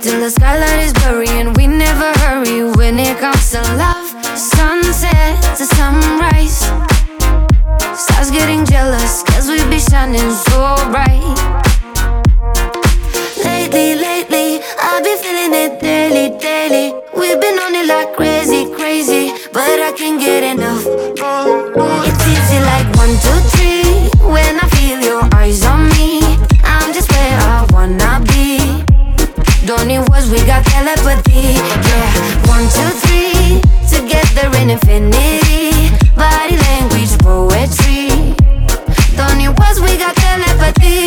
till the skylight is blurry and we never hurry when it comes to love. Sunset to sunrise, stars getting jealous cause we be shining so bright. Lately, I've been feeling it daily. We've been on it like crazy, but I can't get enough. It's easy like 1, 2, 3. When I feel your eyes on me, I'm just where I wanna be. Don't need words, we got telepathy. Yeah, 1, 2, 3. Together in infinity. Body language, poetry. Don't need words, we got telepathy.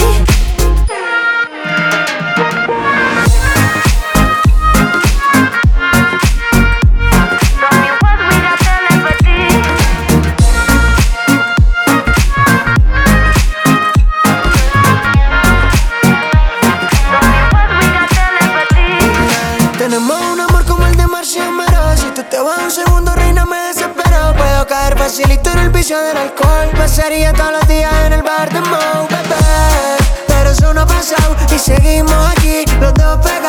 Tenemos un amor como el de Marcia Mera. Si tú te vas un segundo, reina, me desespero. Puedo caer facilito en el vicio del alcohol. Pasaría todos los días en el bar de Mo, bebé. Pero eso no ha pasado y seguimos aquí, los dos pegados.